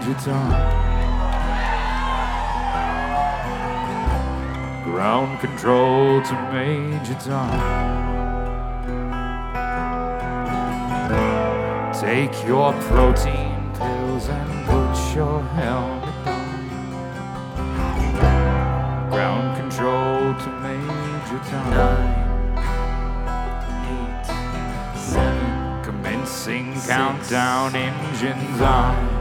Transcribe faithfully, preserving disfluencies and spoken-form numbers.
Major Tom. Ground control to Major Tom. Take your protein pills and put your helmet on. Ground control to Major Tom. Nine, eight, seven, Commencing six, countdown, engines on.